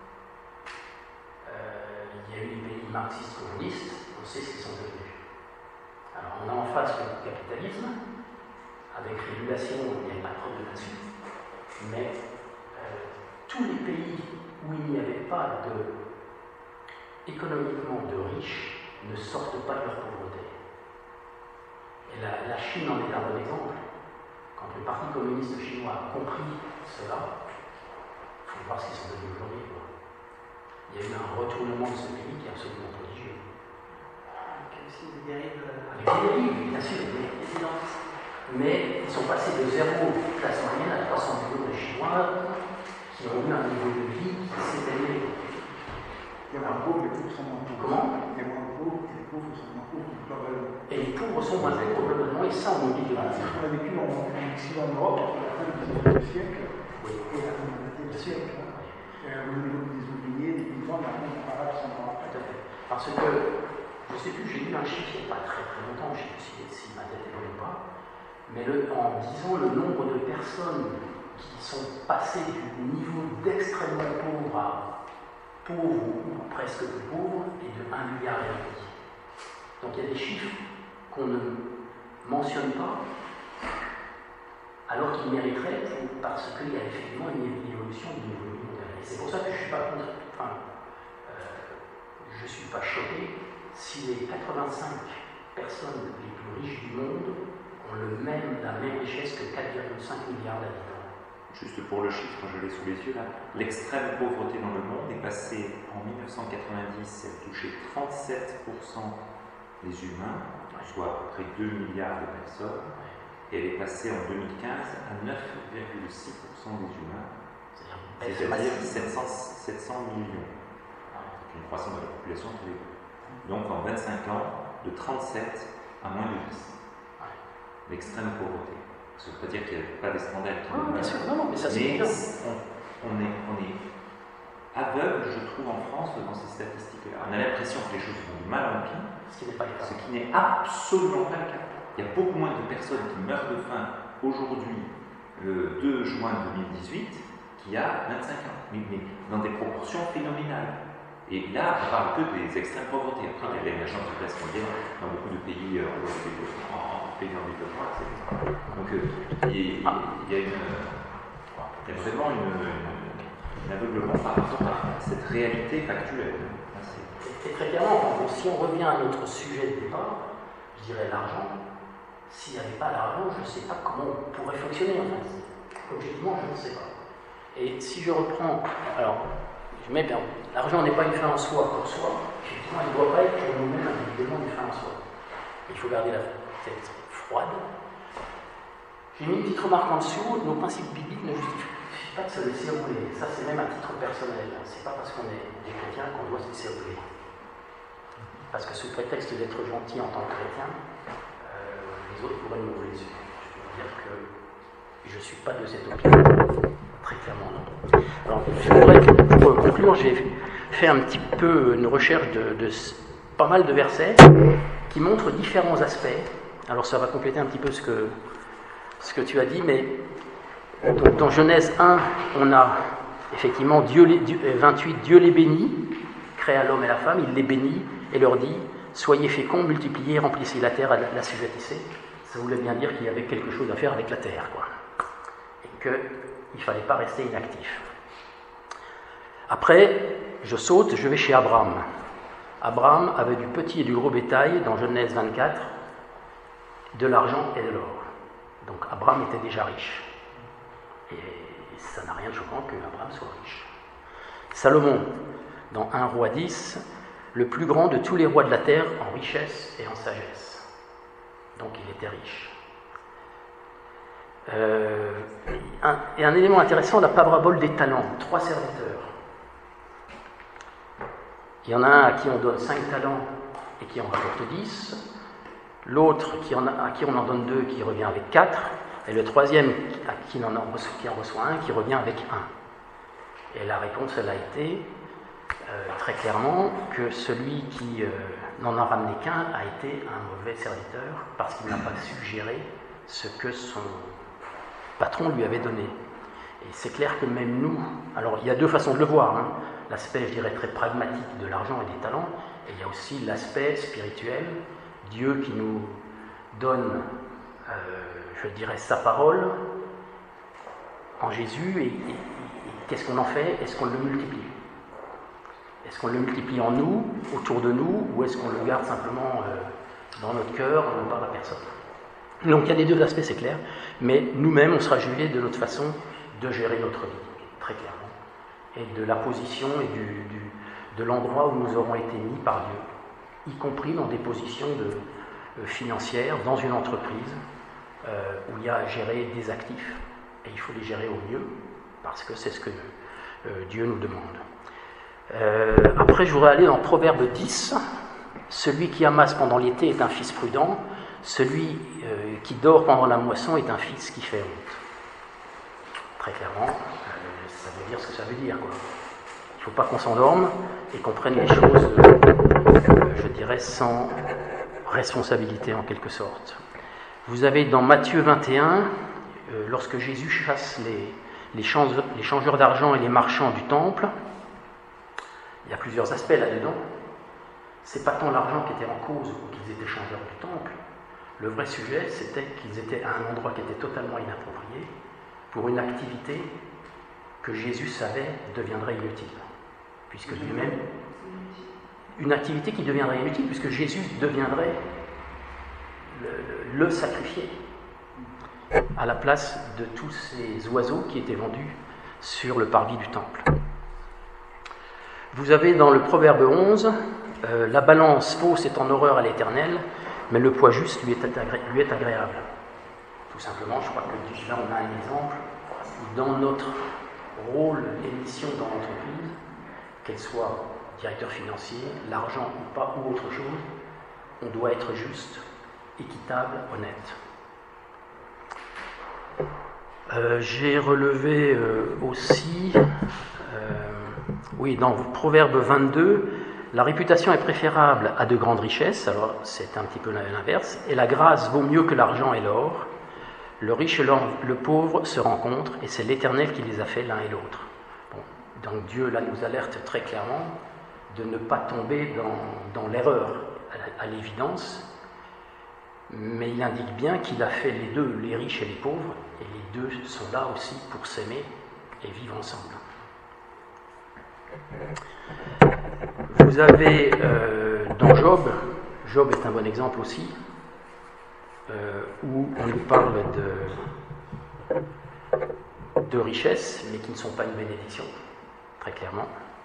euh, il y a eu des pays marxistes communistes, on sait ce qu'ils sont devenus. Alors on a en face le capitalisme, avec régulation, il n'y a pas de problème là-dessus, mais euh, tous les pays où il n'y avait pas de, économiquement de riches ne sortent pas de leur pauvreté. Et la, la Chine en est un bon exemple. Quand le Parti communiste chinois a compris cela, il faut voir ce qu'ils sont devenus aujourd'hui. Il y a eu un retournement de ce pays qui est absolument prodigieux. Aussi des dérives. Avec des dérives, bien sûr, mais, mais ils sont passés de zéro classe moyenne à trois cents millions de Chinois qui ont eu un niveau de vie qui s'est élevé. Les moins pauvres, les pauvres sont moins pauvres. Comment? Les moins pauvres, les pauvres sont moins pauvres globalement. Et les pauvres sont moins pauvres globalement, et ça, on oublie de le dire. On a vécu en, en ici en Europe, à la fin du dix-neuvième siècle, Oui. et à la fin du vingtième siècle. Hein. Euh, au niveau des ouvriers, des paysans, la rien comparable sans rapport. Tout à fait. Parce que, je ne sais plus, j'ai lu un chiffre il n'y a pas très très longtemps, je ne sais plus si, si ma tête est bonne ou pas, mais le, en disant le nombre de personnes qui sont passées du niveau d'extrêmement pauvre à pauvre ou presque plus pauvre est de un milliard et demi. Donc il y a des chiffres qu'on ne mentionne pas, alors qu'ils mériteraient pour, parce qu'il y a effectivement une évolution du niveau mondial. Et c'est pour ça que je ne suis pas contre. Enfin, euh, je ne suis pas choqué si les quatre-vingt-cinq personnes les plus riches du monde ont le même, la même richesse que quatre virgule cinq milliards d'habitants. Juste pour le chiffre, je l'ai sous les yeux là, l'extrême pauvreté dans le monde est passée en mille neuf cent quatre-vingt-dix, elle touchait trente-sept pour cent des humains, soit à peu près deux milliards de personnes, et elle est passée en deux mille quinze à neuf virgule six pour cent des humains, c'est-à-dire sept cents millions, une croissance de la population tous les deux. Donc en vingt-cinq ans, de trente-sept à moins de dix. L'extrême pauvreté. Ça ne veut pas dire qu'il n'y a pas des scandales qui ah, bien sûr, non, non, mais ça c'est mais bien. On, on, est, on est aveugle, je trouve, en France, devant ces statistiques-là. On a l'impression que les choses vont du mal en pire, Ce qui n'est pas le cas. ce qui n'est absolument pas le cas. Il y a beaucoup moins de personnes qui meurent de faim aujourd'hui, le deux juin deux mille dix-huit, qu'il y a vingt-cinq ans, mais, mais dans des proportions phénoménales. Et là, on parle que des extrêmes pauvretés. Après, il y a l'émergence de classe moyenne dans beaucoup de pays euh, en pays en développement, et cetera. Donc, euh, il, y a, il y a une, il y a vraiment une, une, un aveuglement par rapport à cette réalité factuelle. Et très clairement, donc, si on revient à notre sujet de départ, je dirais l'argent. S'il n'y avait pas l'argent, je ne sais pas comment on pourrait fonctionner en fait. Objectivement, je ne sais pas. Et si je reprends, alors, je mets bien, l'argent n'est pas une fin en soi pour soi, effectivement, il ne doit pas être pour nous-mêmes individuellement une fin en soi. Il faut garder la tête froide. J'ai mis une petite remarque en dessous, nos principes bibliques ne justifient pas de se laisser rouler. Ça, c'est même à titre personnel. C'est pas parce qu'on est des chrétiens qu'on doit se laisser rouler. Parce que sous prétexte d'être gentil en tant que chrétien, euh, les autres pourraient nous rouler dessus. Je peux vous dire que je ne suis pas de cette opinion. Très clairement, non. Alors, je voudrais, pour conclure, j'ai fait un petit peu une recherche de, de pas mal de versets qui montrent différents aspects. Alors, ça va compléter un petit peu ce que, ce que tu as dit, mais donc, dans Genèse un, on a effectivement Dieu les, Dieu, vingt-huit, Dieu les bénit, créa l'homme et la femme, il les bénit et leur dit « Soyez féconds, multipliez, remplissez la terre, l'assujettissez ». Ça voulait bien dire qu'il y avait quelque chose à faire avec la terre, quoi. Et qu'il ne fallait pas rester inactif. Après, je saute, je vais chez Abraham. Abraham avait du petit et du gros bétail, dans Genèse vingt-quatre, de l'argent et de l'or. Donc Abraham était déjà riche. Et ça n'a rien de choquant que Abraham soit riche. Salomon, dans un roi dix, le plus grand de tous les rois de la terre en richesse et en sagesse. Donc il était riche. Euh, un, et un élément intéressant, la parabole des talents, trois serviteurs. Il y en a un à qui on donne cinq talents et qui en rapporte dix, l'autre qui en a, à qui on en donne deux qui revient avec quatre, et le troisième à qui en, reçoit, qui en reçoit un qui revient avec un. Et la réponse, elle a été euh, très clairement que celui qui euh, n'en a ramené qu'un a été un mauvais serviteur parce qu'il n'a pas su gérer ce que son patron lui avait donné. Et c'est clair que même nous, alors il y a deux façons de le voir, hein. L'aspect, je dirais, très pragmatique de l'argent et des talents, et il y a aussi l'aspect spirituel, Dieu qui nous donne, euh, je dirais, sa parole en Jésus, et, et, et qu'est-ce qu'on en fait? Est-ce qu'on le multiplie? Est-ce qu'on le multiplie en nous, autour de nous, ou est-ce qu'on le garde simplement euh, dans notre cœur, on ne parle à personne? Donc il y a les deux aspects, c'est clair, mais nous-mêmes, on sera jugés de notre façon de gérer notre vie, très clairement, et de la position et du, du, de l'endroit où nous aurons été mis par Dieu, y compris dans des positions de, euh, financières, dans une entreprise, euh, où il y a à gérer des actifs, et il faut les gérer au mieux, parce que c'est ce que euh, Dieu nous demande. Euh, après, je voudrais aller dans Proverbe dix. Celui qui amasse pendant l'été est un fils prudent. Celui euh, qui dort pendant la moisson est un fils qui fait honte. Très clairement, euh, ça veut dire ce que ça veut dire, quoi. Il ne faut pas qu'on s'endorme et qu'on prenne les choses, euh, je dirais, sans responsabilité en quelque sorte. Vous avez dans Matthieu vingt et un, euh, lorsque Jésus chasse les, les, change, les changeurs d'argent et les marchands du temple, il y a plusieurs aspects là-dedans. C'est pas tant l'argent qui était en cause ou qu'ils étaient changeurs du temple. Le vrai sujet, c'était qu'ils étaient à un endroit qui était totalement inapproprié pour une activité que Jésus savait deviendrait inutile, puisque lui-même, une activité qui deviendrait inutile, puisque Jésus deviendrait le, le sacrifié à la place de tous ces oiseaux qui étaient vendus sur le parvis du temple. Vous avez dans le Proverbe onze, euh, la balance fausse est en horreur à l'Éternel, mais le poids juste lui est, agré- lui est agréable. Tout simplement, je crois que là on a un exemple où dans notre rôle et mission dans l'entreprise, qu'elle soit directeur financier, l'argent ou pas, ou autre chose, on doit être juste, équitable, honnête. Euh, j'ai relevé euh, aussi, euh, oui, dans Proverbe vingt-deux, la réputation est préférable à de grandes richesses, alors c'est un petit peu l'inverse, et la grâce vaut mieux que l'argent et l'or. Le riche et le pauvre se rencontrent, et c'est l'Éternel qui les a fait l'un et l'autre. Bon, donc Dieu, là, nous alerte très clairement de ne pas tomber dans, dans l'erreur, à, à l'évidence, mais il indique bien qu'il a fait les deux, les riches et les pauvres, et les deux sont là aussi pour s'aimer et vivre ensemble. Vous avez euh, dans Job, Job est un bon exemple aussi, euh, où on nous parle de, de richesses, mais qui ne sont pas une bénédiction, très clairement.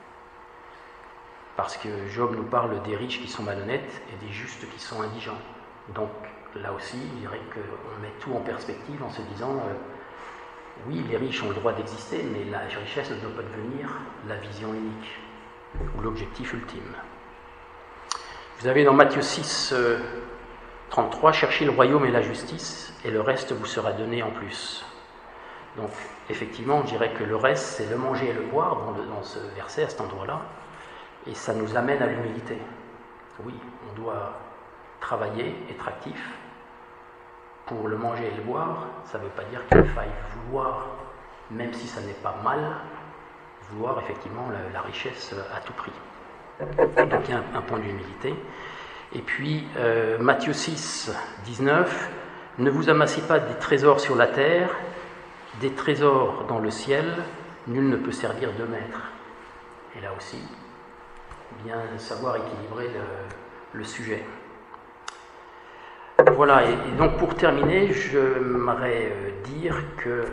Parce que Job nous parle des riches qui sont malhonnêtes et des justes qui sont indigents. Donc là aussi, je dirais qu'on met tout en perspective en se disant euh, oui, les riches ont le droit d'exister, mais la richesse ne doit pas devenir la vision unique ou l'objectif ultime. Vous avez dans Matthieu six, euh, trente-trois, cherchez le royaume et la justice, et le reste vous sera donné en plus. Donc effectivement, je dirais que le reste, c'est le manger et le boire dans, le, dans ce verset, à cet endroit-là, et ça nous amène à l'humilité. Oui, on doit travailler, être actif. Pour le manger et le boire, ça ne veut pas dire qu'il faille vouloir, même si ça n'est pas mal, vouloir effectivement la, la richesse à tout prix. Donc il y a un, un point d'humilité. Et puis euh, Matthieu six, dix-neuf, ne vous amassez pas des trésors sur la terre, des trésors dans le ciel, nul ne peut servir de maître. Et là aussi, bien savoir équilibrer le, le sujet. Voilà, et, et donc pour terminer, j'aimerais euh, dire que euh,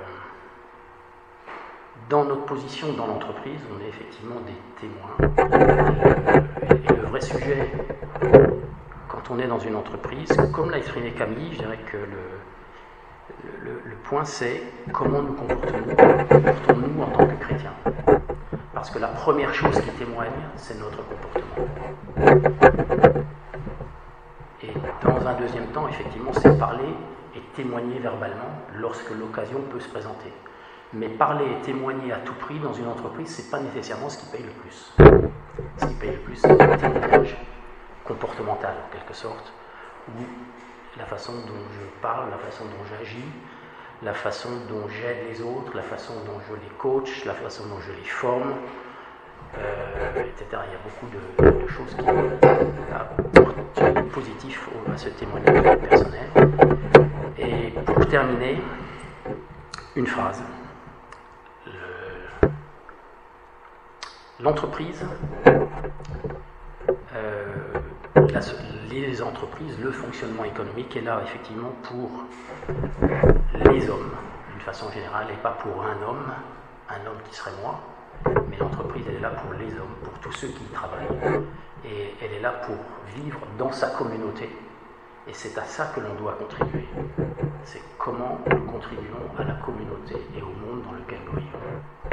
dans notre position dans l'entreprise, on est effectivement des témoins. Et, et le vrai sujet, quand on est dans une entreprise, comme l'a exprimé Camille, je dirais que le, le, le point c'est comment nous comportons-nous, comportons-nous en tant que chrétiens. Parce que la première chose qui témoigne, c'est notre comportement. Et dans un deuxième temps, effectivement, c'est parler et témoigner verbalement lorsque l'occasion peut se présenter. Mais parler et témoigner à tout prix dans une entreprise, ce n'est pas nécessairement ce qui paye le plus. Ce qui paye le plus, c'est le témoignage comportemental, en quelque sorte, où la façon dont je parle, la façon dont j'agis, la façon dont j'aide les autres, la façon dont je les coach, la façon dont je les forme, euh, et cetera. Il y a beaucoup de, de choses qui apportent du positif à ce témoignage personnel. Et pour terminer, une phrase. Le, l'entreprise, euh, la, les entreprises, le fonctionnement économique est là effectivement pour les hommes, d'une façon générale, et pas pour un homme, un homme qui serait moi, mais l'entreprise, elle est là pour les hommes, pour tous ceux qui y travaillent, et elle est là pour vivre dans sa communauté, et c'est à ça que l'on doit contribuer. C'est comment nous contribuons à la communauté et au monde dans lequel nous vivons.